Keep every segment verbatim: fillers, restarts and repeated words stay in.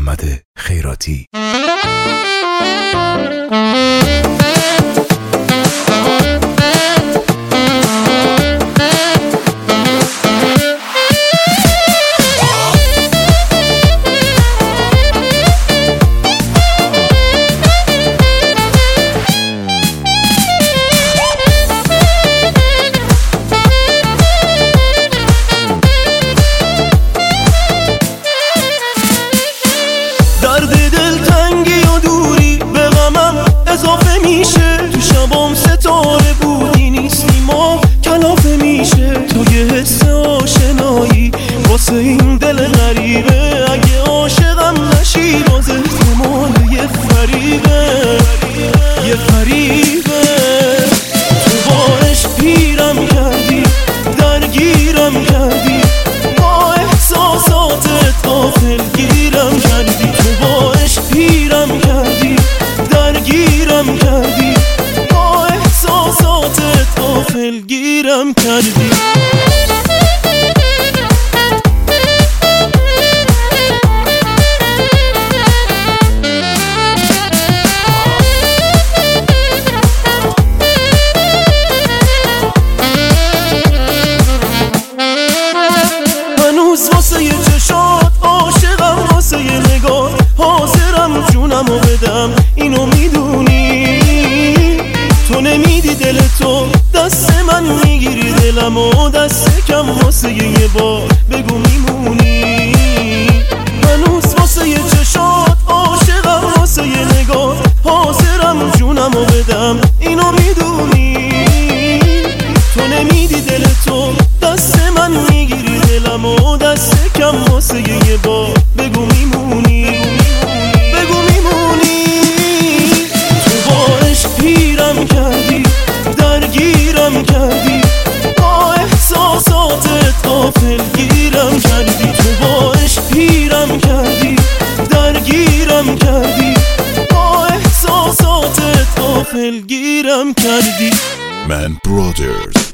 محمد خیراتی. درد دلتنگی و دوری به غمم اضافه میشه، تو شبام ستاره بودی نیستی ما کلافه میشه. تو یه حس آشنایی واسه این دل غریبه، اگه عاشقم نشی باز احتمال یه فریبه یه فریبه. تو با عشق پیرم کردی، درگیرم کردی، با احساساتت غافل گیرم کردی. تو با عشق پیرم کردی، درگیرم کردی، با احساساتت غافل گیرم کردی. هنوز واسه یه چشات عاشقم، واسه یه نگاه حاضرم جونمو بدم، اینو میدونی. تو نمیدی دل تو دست من میگیری دلمو دست کم واسه یه بار بگو میمونی. هنوز واسه یه چشات عاشقم، واسه یه نگاه حاضرم جونمو بدم، اینو میدونی. تو نمیدی دل تو دست من میگیری دلمو دست کم واسه یه بار بگو میمونی بگو میمونی. تو با عشق پیرم کردی، درگیرم کردی، با احساساتت غافل گیرم کردی. تو با عشق پیرم کردی، درگیرم کردی، با احساساتت غافل گیرم کردی. من برادرز.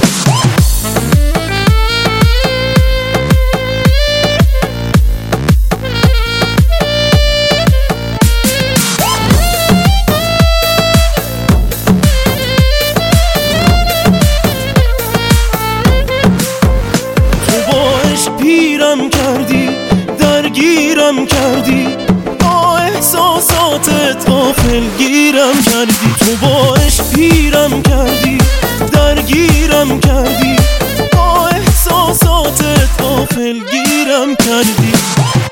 پیرم کردی، درگیرم کردی، با احساساتت غافل گیرم کردی. تو با عشق پیرم کردی، درگیرم کردی، با احساساتت غافل گیرم کردی.